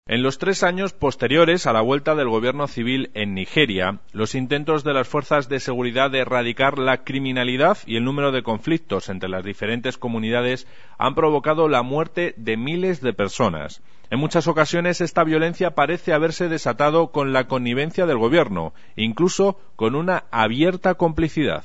En los 3 años posteriores a la vuelta del gobierno civil en Nigeria, los intentos de las fuerzas de seguridad de erradicar la criminalidad y el número de conflictos entre las diferentes comunidades han provocado la muerte de miles de personas. En muchas ocasiones esta violencia parece haberse desatado con la connivencia del gobierno, incluso con una abierta complicidad.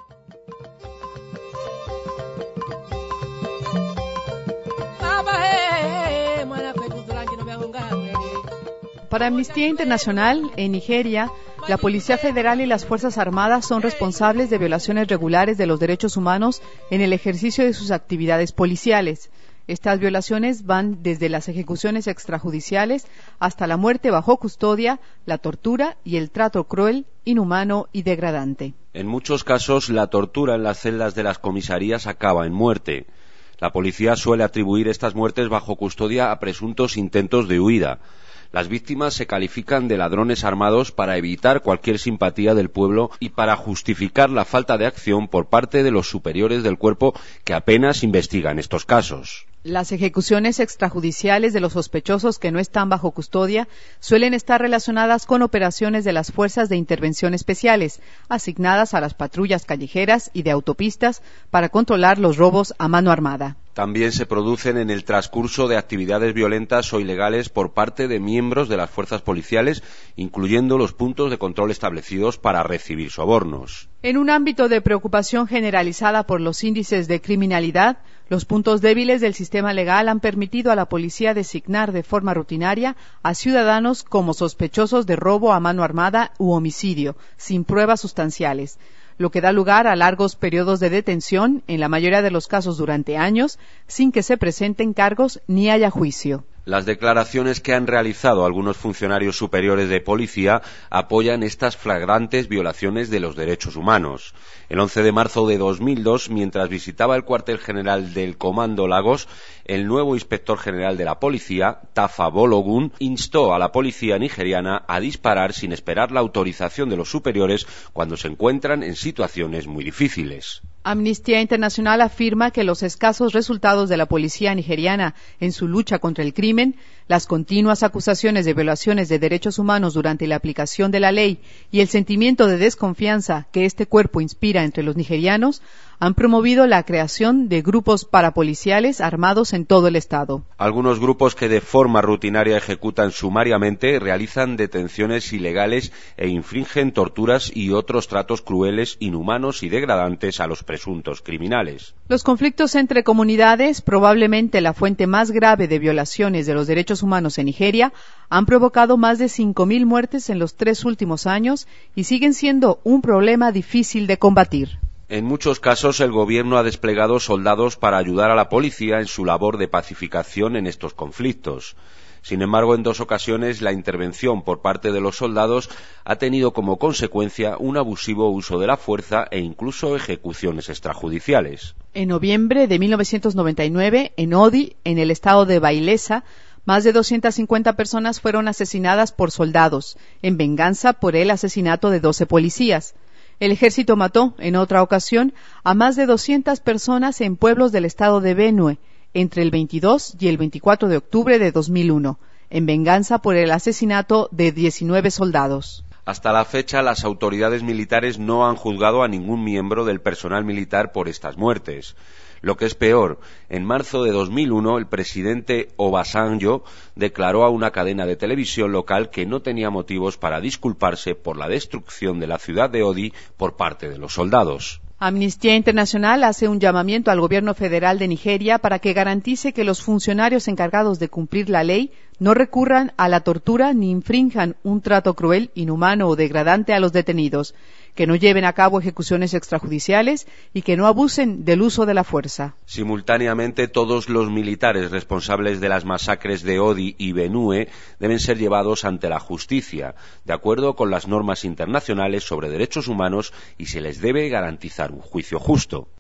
Para Amnistía Internacional, en Nigeria, la Policía Federal y las Fuerzas Armadas son responsables de violaciones regulares de los derechos humanos en el ejercicio de sus actividades policiales. Estas violaciones van desde las ejecuciones extrajudiciales hasta la muerte bajo custodia, la tortura y el trato cruel, inhumano y degradante. En muchos casos, la tortura en las celdas de las comisarías acaba en muerte. La policía suele atribuir estas muertes bajo custodia a presuntos intentos de huida. Las víctimas se califican de ladrones armados para evitar cualquier simpatía del pueblo y para justificar la falta de acción por parte de los superiores del cuerpo que apenas investigan estos casos. Las ejecuciones extrajudiciales de los sospechosos que no están bajo custodia suelen estar relacionadas con operaciones de las Fuerzas de Intervención Especiales, asignadas a las patrullas callejeras y de autopistas para controlar los robos a mano armada. También se producen en el transcurso de actividades violentas o ilegales por parte de miembros de las fuerzas policiales, incluyendo los puntos de control establecidos para recibir sobornos. En un ámbito de preocupación generalizada por los índices de criminalidad, los puntos débiles del sistema legal han permitido a la policía designar de forma rutinaria a ciudadanos como sospechosos de robo a mano armada u homicidio, sin pruebas sustanciales, lo que da lugar a largos periodos de detención, en la mayoría de los casos durante años, sin que se presenten cargos ni haya juicio. Las declaraciones que han realizado algunos funcionarios superiores de policía apoyan estas flagrantes violaciones de los derechos humanos. El 11 de marzo de 2002, mientras visitaba el cuartel general del Comando Lagos, el nuevo inspector general de la policía, Tafa Bologun, instó a la policía nigeriana a disparar sin esperar la autorización de los superiores cuando se encuentran en situaciones muy difíciles. Amnistía Internacional afirma que los escasos resultados de la policía nigeriana en su lucha contra el crimen, las continuas acusaciones de violaciones de derechos humanos durante la aplicación de la ley y el sentimiento de desconfianza que este cuerpo inspira entre los nigerianos han promovido la creación de grupos parapoliciales armados en todo el estado. Algunos grupos que de forma rutinaria ejecutan sumariamente realizan detenciones ilegales e infringen torturas y otros tratos crueles, inhumanos y degradantes a los presuntos criminales. Los conflictos entre comunidades, probablemente la fuente más grave de violaciones de los derechos humanos en Nigeria, han provocado más de 5.000 muertes en los 3 últimos años y siguen siendo un problema difícil de combatir. En muchos casos, el gobierno ha desplegado soldados para ayudar a la policía en su labor de pacificación en estos conflictos. Sin embargo, en 2 ocasiones, la intervención por parte de los soldados ha tenido como consecuencia un abusivo uso de la fuerza e incluso ejecuciones extrajudiciales. En noviembre de 1999, en Odi, en el estado de Bayelsa, más de 250 personas fueron asesinadas por soldados, en venganza por el asesinato de 12 policías. El ejército mató, en otra ocasión, a más de 200 personas en pueblos del estado de Benue, entre el 22 y el 24 de octubre de 2001, en venganza por el asesinato de 19 soldados. Hasta la fecha, las autoridades militares no han juzgado a ningún miembro del personal militar por estas muertes. Lo que es peor, en marzo de 2001 el presidente Obasanjo declaró a una cadena de televisión local que no tenía motivos para disculparse por la destrucción de la ciudad de Odi por parte de los soldados. Amnistía Internacional hace un llamamiento al gobierno federal de Nigeria para que garantice que los funcionarios encargados de cumplir la ley no recurran a la tortura ni infrinjan un trato cruel, inhumano o degradante a los detenidos, que no lleven a cabo ejecuciones extrajudiciales y que no abusen del uso de la fuerza. Simultáneamente, todos los militares responsables de las masacres de Odi y Benue deben ser llevados ante la justicia, de acuerdo con las normas internacionales sobre derechos humanos, y se les debe garantizar un juicio justo.